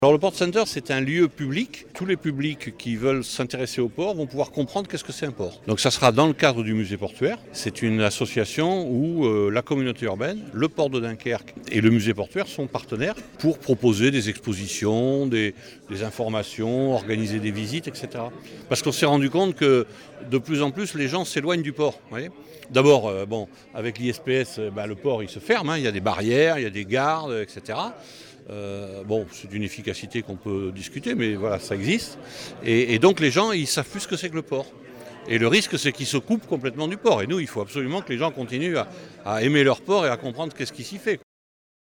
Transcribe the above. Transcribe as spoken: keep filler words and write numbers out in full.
Alors le Port Center, c'est un lieu public. Tous les publics qui veulent s'intéresser au port vont pouvoir comprendre qu'est-ce que c'est un port. Donc ça sera dans le cadre du musée portuaire. C'est une association où euh, la communauté urbaine, le port de Dunkerque et le musée portuaire sont partenaires pour proposer des expositions, des, des informations, organiser des visites, et cetera. Parce qu'on s'est rendu compte que de plus en plus les gens s'éloignent du port. Vous voyez ? D'abord, euh, bon, avec l'I S P S, euh, bah, le port il se ferme, hein, il y a des barrières, il y a des gardes, et cetera. Euh, bon, c'est d'une efficacité qu'on peut discuter, mais voilà, ça existe. Et, et donc les gens, ils savent plus ce que c'est que le port. Et le risque, c'est qu'ils se coupent complètement du port. Et nous, il faut absolument que les gens continuent à, à aimer leur port et à comprendre qu'est-ce qui s'y fait.